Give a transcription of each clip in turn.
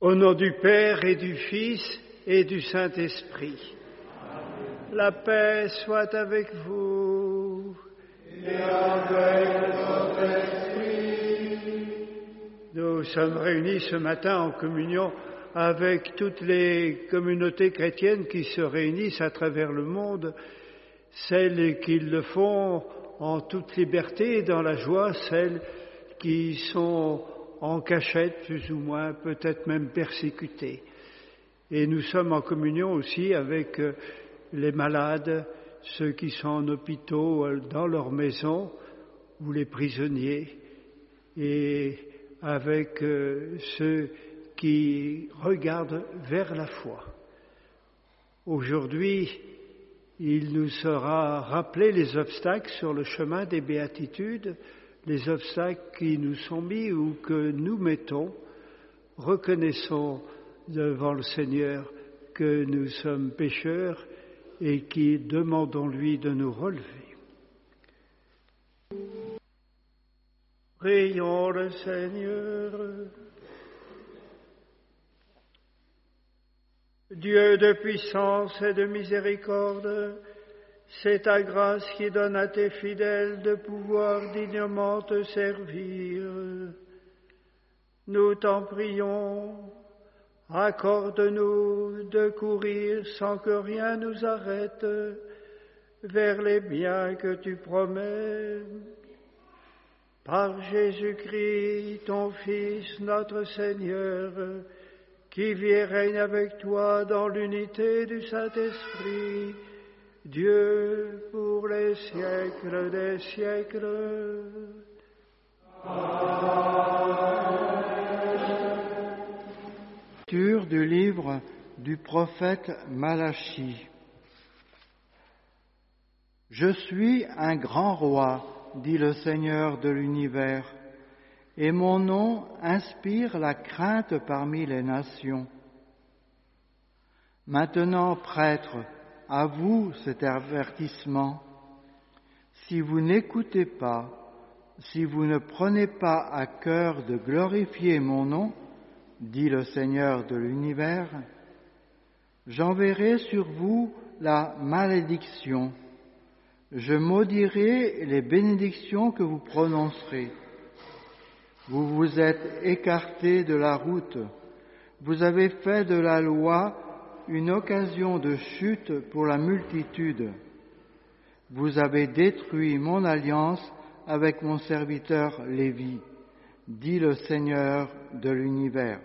Au nom du Père et du Fils et du Saint-Esprit. La paix soit avec vous. Et avec votre esprit. Nous sommes réunis ce matin en communion avec toutes les communautés chrétiennes qui se réunissent à travers le monde, celles qui le font en toute liberté et dans la joie, celles qui sont en cachette plus ou moins, peut-être même persécutées. Et nous sommes en communion aussi avec les malades, ceux qui sont en hôpitaux, dans leur maison, ou les prisonniers, et avec ceux qui regardent vers la foi. Aujourd'hui, il nous sera rappelé les obstacles sur le chemin des béatitudes, les obstacles qui nous sont mis ou que nous mettons. Reconnaissons devant le Seigneur que nous sommes pécheurs et qui demandons-lui de nous relever. Prions le Seigneur. Dieu de puissance et de miséricorde, c'est ta grâce qui donne à tes fidèles de pouvoir dignement te servir. Nous t'en prions, accorde-nous de courir sans que rien nous arrête vers les biens que tu promets. Par Jésus-Christ, ton Fils, notre Seigneur, qui vit et règne avec toi dans l'unité du Saint-Esprit, Dieu pour les siècles des siècles. Lecture du livre du prophète Malachie. Je suis un grand roi, dit le Seigneur de l'univers, et mon nom inspire la crainte parmi les nations. Maintenant, prêtres, à vous cet avertissement. Si vous n'écoutez pas, si vous ne prenez pas à cœur de glorifier mon nom, dit le Seigneur de l'univers, j'enverrai sur vous la malédiction. Je maudirai les bénédictions que vous prononcerez. Vous vous êtes écartés de la route. Vous avez fait de la loi une occasion de chute pour la multitude. Vous avez détruit mon alliance avec mon serviteur Lévi, dit le Seigneur de l'univers.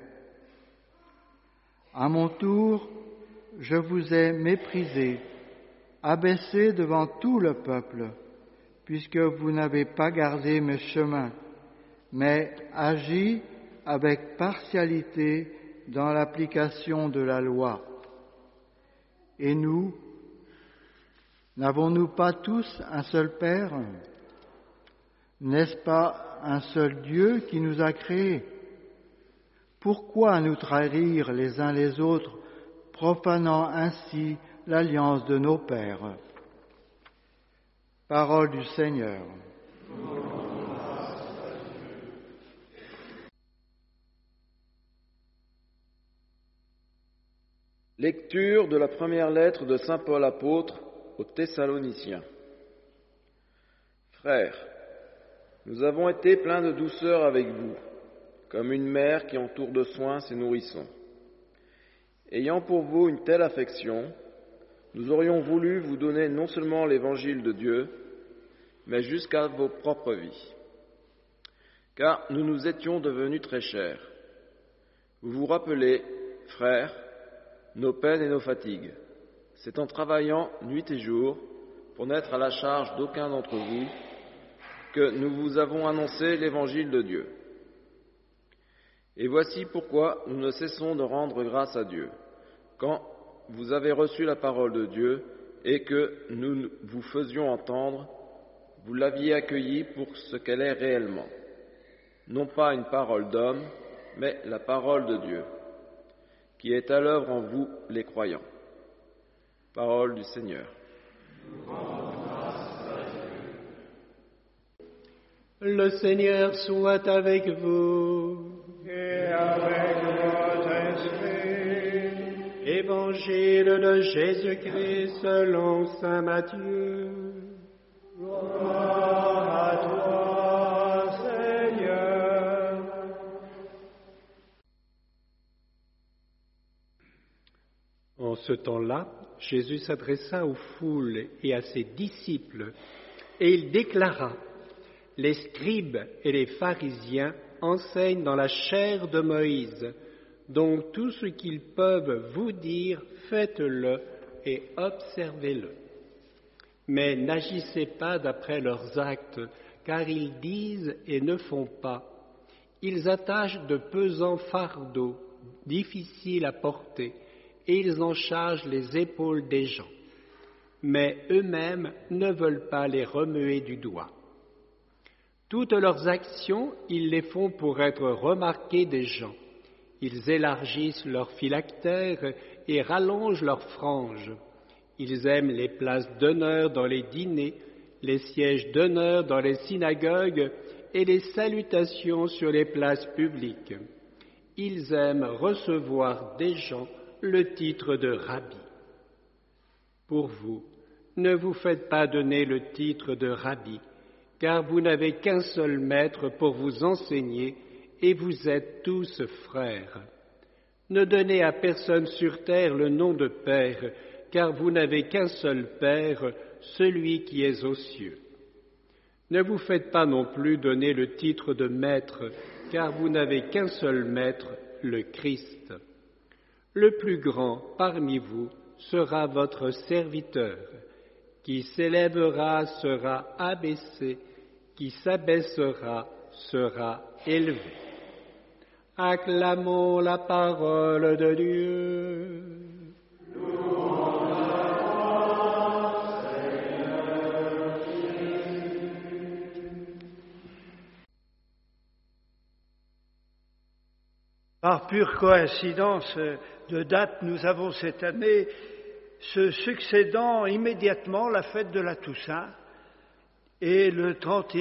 À mon tour, je vous ai méprisé, abaissé devant tout le peuple, puisque vous n'avez pas gardé mes chemins, mais agi avec partialité dans l'application de la loi. Et nous, n'avons-nous pas tous un seul Père ? N'est-ce pas un seul Dieu qui nous a créés ? Pourquoi nous trahir les uns les autres, profanant ainsi l'alliance de nos pères ? Parole du Seigneur. Lecture de la première lettre de saint Paul apôtre aux Thessaloniciens. Frères, nous avons été pleins de douceur avec vous, comme une mère qui entoure de soins ses nourrissons. Ayant pour vous une telle affection, nous aurions voulu vous donner non seulement l'évangile de Dieu, mais jusqu'à vos propres vies. Car nous nous étions devenus très chers. Vous vous rappelez, frères, nos peines et nos fatigues. C'est en travaillant nuit et jour, pour n'être à la charge d'aucun d'entre vous, que nous vous avons annoncé l'évangile de Dieu. Et voici pourquoi nous ne cessons de rendre grâce à Dieu, quand vous avez reçu la parole de Dieu et que nous vous faisions entendre, vous l'aviez accueillie pour ce qu'elle est réellement. Non pas une parole d'homme, mais la parole de Dieu, qui est à l'œuvre en vous, les croyants. Parole du Seigneur. Le Seigneur soit avec vous. Et avec votre Évangile de Jésus-Christ selon saint Matthieu. Gloire à toi, Seigneur. En ce temps-là, Jésus s'adressa aux foules et à ses disciples, et il déclara: « Les scribes et les pharisiens enseignent dans la chair de Moïse, donc tout ce qu'ils peuvent vous dire, faites-le et observez-le. Mais n'agissez pas d'après leurs actes, car ils disent et ne font pas. Ils attachent de pesants fardeaux, difficiles à porter, et ils en chargent les épaules des gens. Mais eux-mêmes ne veulent pas les remuer du doigt. Toutes leurs actions, ils les font pour être remarqués des gens. Ils élargissent leurs phylactères et rallongent leurs franges. Ils aiment les places d'honneur dans les dîners, les sièges d'honneur dans les synagogues et les salutations sur les places publiques. Ils aiment recevoir des gens le titre de rabbi. Pour vous, ne vous faites pas donner le titre de rabbi, car vous n'avez qu'un seul maître pour vous enseigner, et vous êtes tous frères. Ne donnez à personne sur terre le nom de Père, car vous n'avez qu'un seul Père, celui qui est aux cieux. Ne vous faites pas non plus donner le titre de Maître, car vous n'avez qu'un seul Maître, le Christ. Le plus grand parmi vous sera votre serviteur. Qui s'élèvera sera abaissé, qui s'abaissera sera élevé. Acclamons la parole de Dieu. Par pure coïncidence de date, nous avons cette année se succédant immédiatement la fête de la Toussaint et le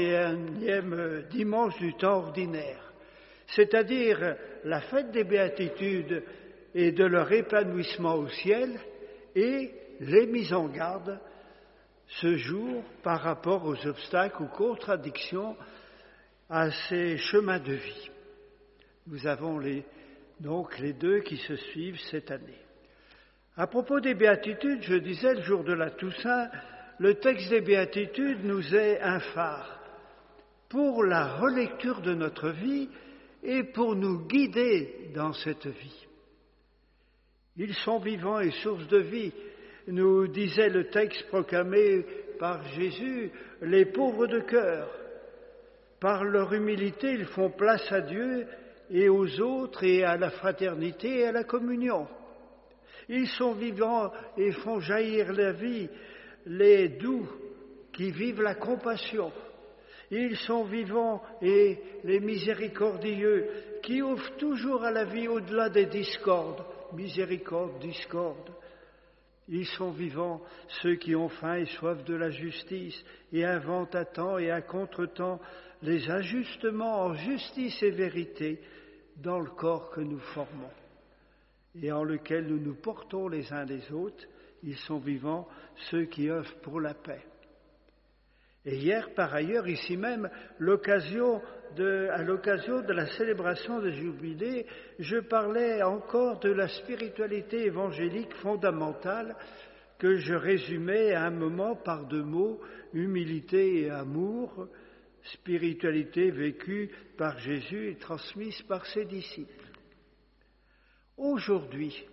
31e dimanche du temps ordinaire, c'est-à-dire la fête des béatitudes et de leur épanouissement au ciel et les mises en garde ce jour par rapport aux obstacles ou contradictions à ces chemins de vie. Nous avons donc les deux qui se suivent cette année. À propos des béatitudes, je disais le jour de la Toussaint, le texte des béatitudes nous est un phare pour la relecture de notre vie et pour nous guider dans cette vie. Ils sont vivants et source de vie, nous disait le texte proclamé par Jésus, les pauvres de cœur. Par leur humilité, ils font place à Dieu et aux autres et à la fraternité et à la communion. Ils sont vivants et font jaillir la vie, les doux qui vivent la compassion. Ils sont vivants et les miséricordieux qui ouvrent toujours à la vie au-delà des discordes. Miséricorde, discorde. Ils sont vivants ceux qui ont faim et soif de la justice et inventent à temps et à contre-temps les ajustements en justice et vérité dans le corps que nous formons et en lequel nous nous portons les uns les autres. Ils sont vivants ceux qui œuvrent pour la paix. Et hier, par ailleurs, ici même, à l'occasion de la célébration des jubilés, je parlais encore de la spiritualité évangélique fondamentale que je résumais à un moment par deux mots, humilité et amour, spiritualité vécue par Jésus et transmise par ses disciples. Aujourd'hui,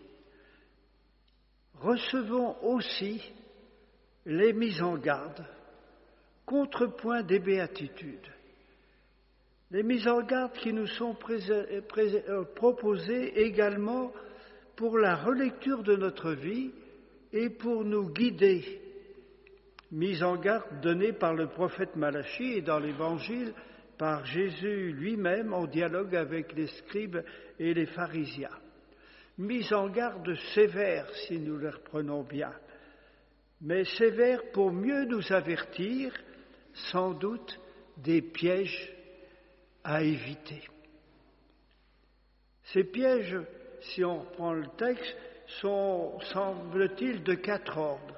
recevons aussi les mises en garde, contrepoint des béatitudes. Les mises en garde qui nous sont proposées également pour la relecture de notre vie et pour nous guider. Mise en garde donnée par le prophète Malachie et dans l'Évangile par Jésus lui-même en dialogue avec les scribes et les pharisiens. Mise en garde sévère si nous les reprenons bien, mais sévère pour mieux nous avertir, sans doute, des pièges à éviter. Ces pièges, si on reprend le texte, sont, semble-t-il, de 4 ordres.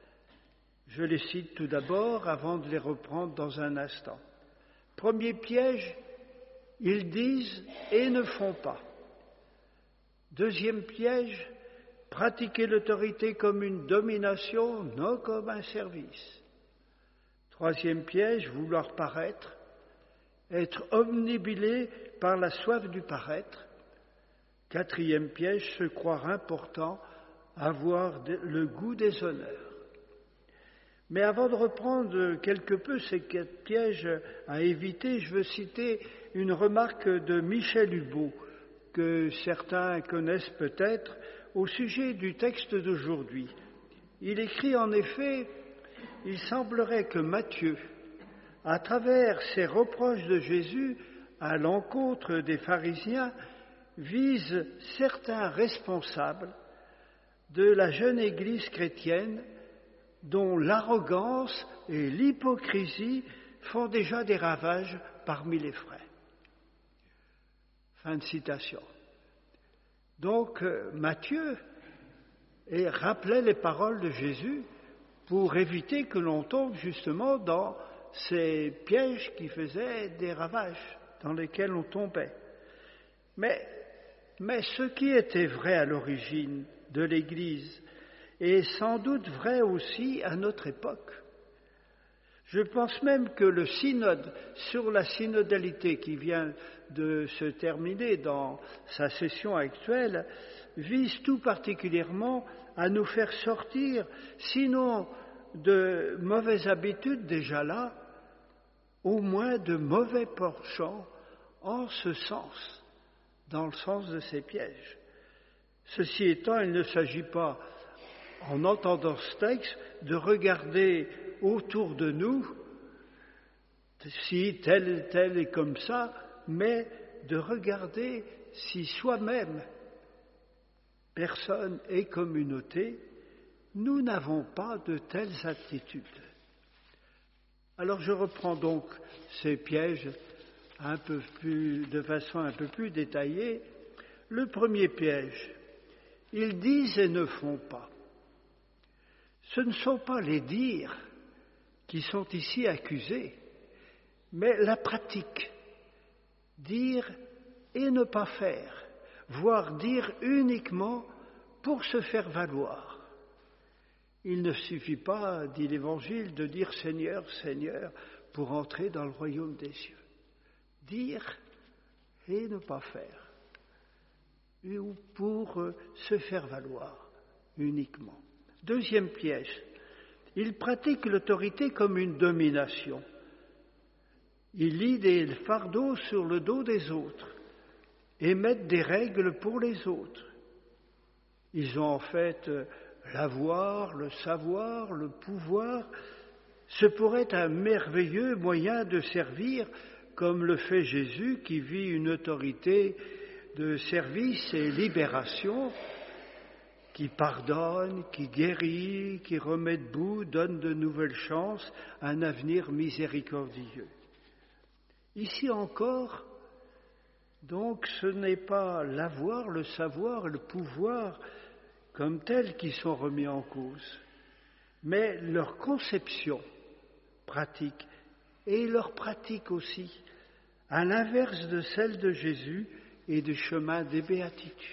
Je les cite tout d'abord avant de les reprendre dans un instant. Premier piège, ils disent et ne font pas. Deuxième piège, pratiquer l'autorité comme une domination, non comme un service. Troisième piège, vouloir paraître, être omnibilé par la soif du paraître. Quatrième piège, se croire important, avoir le goût des honneurs. Mais avant de reprendre quelque peu ces 4 pièges à éviter, je veux citer une remarque de Michel Hulot, que certains connaissent peut-être, au sujet du texte d'aujourd'hui. Il écrit en effet, il semblerait que Matthieu, à travers ses reproches de Jésus à l'encontre des pharisiens, vise certains responsables de la jeune Église chrétienne dont l'arrogance et l'hypocrisie font déjà des ravages parmi les frères. Fin de citation. Donc Matthieu rappelait les paroles de Jésus pour éviter que l'on tombe justement dans ces pièges qui faisaient des ravages dans lesquels on tombait. Mais ce qui était vrai à l'origine de l'Église est sans doute vrai aussi à notre époque. Je pense même que le synode sur la synodalité qui vient de se terminer dans sa session actuelle vise tout particulièrement à nous faire sortir, sinon de mauvaises habitudes déjà là, au moins de mauvais penchants en ce sens, dans le sens de ces pièges. Ceci étant, il ne s'agit pas, en entendant ce texte, de regarder autour de nous si tel est comme ça, mais de regarder si soi-même, personne et communauté, nous n'avons pas de telles attitudes. Alors je reprends donc ces pièges de façon un peu plus détaillée. Le premier piège, ils disent et ne font pas. Ce ne sont pas les dires qui sont ici accusés, mais la pratique. Dire et ne pas faire, voire dire uniquement pour se faire valoir. Il ne suffit pas, dit l'Évangile, de dire Seigneur, Seigneur, pour entrer dans le royaume des cieux. Dire et ne pas faire, ou pour se faire valoir uniquement. Deuxième piège, ils pratiquent l'autorité comme une domination. Ils lient des fardeaux sur le dos des autres et mettent des règles pour les autres. Ils ont en fait l'avoir, le savoir, le pouvoir. Ce pourrait être un merveilleux moyen de servir, comme le fait Jésus qui vit une autorité de service et libération, qui pardonne, qui guérit, qui remet debout, donne de nouvelles chances, un avenir miséricordieux. Ici encore, donc, ce n'est pas l'avoir, le savoir, le pouvoir comme tels qui sont remis en cause, mais leur conception pratique et leur pratique aussi, à l'inverse de celle de Jésus et du chemin des béatitudes.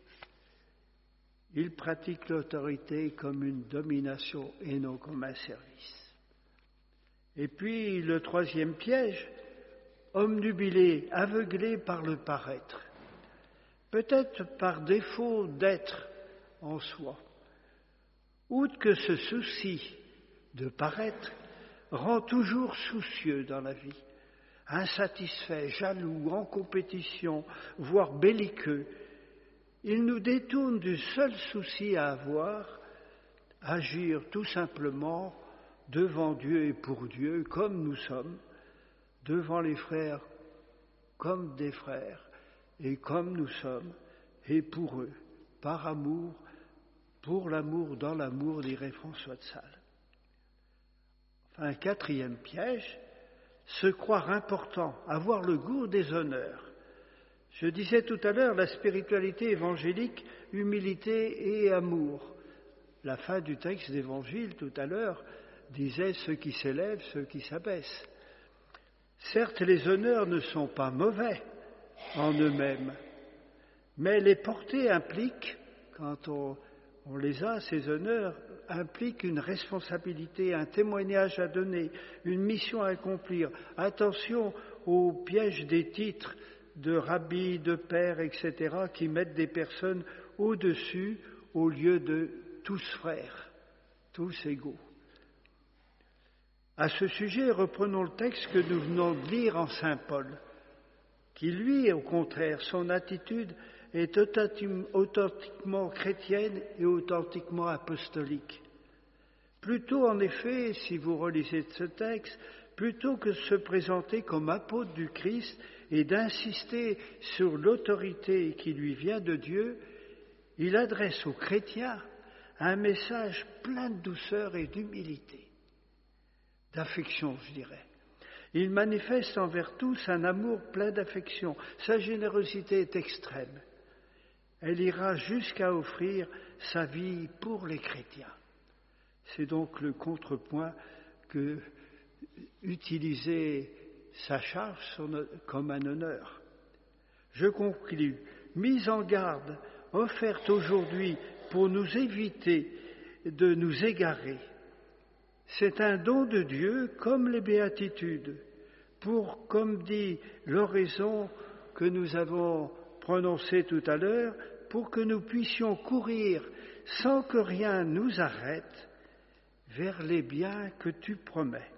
Ils pratiquent l'autorité comme une domination et non comme un service. Et puis le troisième piège, omnubilés, aveuglés par le paraître, peut-être par défaut d'être en soi. Outre que ce souci de paraître rend toujours soucieux dans la vie, insatisfait, jaloux, en compétition, voire belliqueux, il nous détourne du seul souci à avoir, agir tout simplement devant Dieu et pour Dieu, comme nous sommes, devant les frères comme des frères, et comme nous sommes, et pour eux, par amour, pour l'amour, dans l'amour, dirait François de Sales. Enfin, quatrième piège, se croire important, avoir le goût des honneurs. Je disais tout à l'heure, la spiritualité évangélique, humilité et amour. La fin du texte d'Évangile tout à l'heure disait ceux qui s'élèvent, ceux qui s'abaissent. Certes, les honneurs ne sont pas mauvais en eux-mêmes, mais les porter impliquent, quand on les a, ces honneurs, impliquent une responsabilité, un témoignage à donner, une mission à accomplir. Attention au piège des titres de rabbi, de père, etc., qui mettent des personnes au-dessus au lieu de tous frères, tous égaux. À ce sujet, reprenons le texte que nous venons de lire en Saint Paul, qui lui, au contraire, son attitude est authentiquement chrétienne et authentiquement apostolique. Plutôt, en effet, si vous relisez ce texte, plutôt que de se présenter comme apôtre du Christ et d'insister sur l'autorité qui lui vient de Dieu, il adresse aux chrétiens un message plein de douceur et d'humilité, d'affection, je dirais. Il manifeste envers tous un amour plein d'affection. Sa générosité est extrême. Elle ira jusqu'à offrir sa vie pour les chrétiens. C'est donc le contrepoint que utiliser sa charge comme un honneur. Je conclus. Mise en garde, offerte aujourd'hui pour nous éviter de nous égarer. C'est un don de Dieu comme les béatitudes, pour, comme dit l'oraison que nous avons prononcée tout à l'heure, pour que nous puissions courir sans que rien nous arrête vers les biens que tu promets.